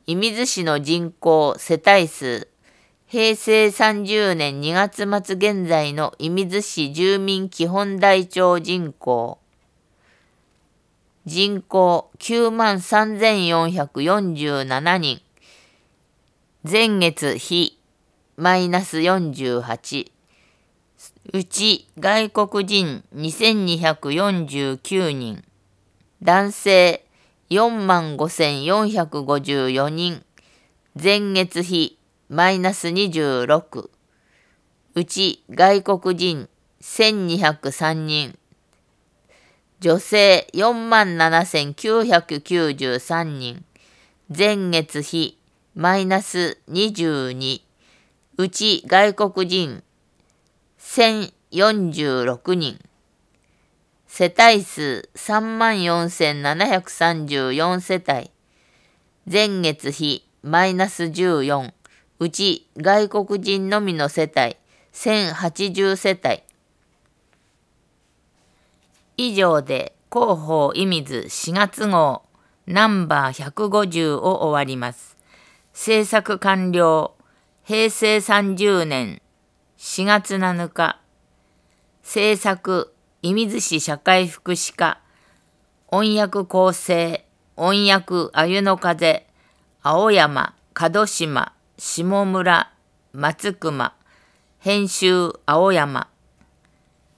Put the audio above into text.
射水市の人口世帯数、平成30年2月末現在の射水市住民基本台帳人口、人口93,447人、前月比マイナス48、うち外国人2249人、男性45,454人、前月比マイナス26、うち外国人1,203人、女性47,993人、前月比マイナス22、うち外国人1,046人、世帯数34,734世帯、前月比マイナス14、うち外国人のみの世帯1,080世帯。以上で広報射水4月号ナンバー150を終わります。制作完了。平成30年4月7日。制作射水市社会福祉課。音訳構成音訳あゆの風、青山、門島、下村、松隈。編集青山。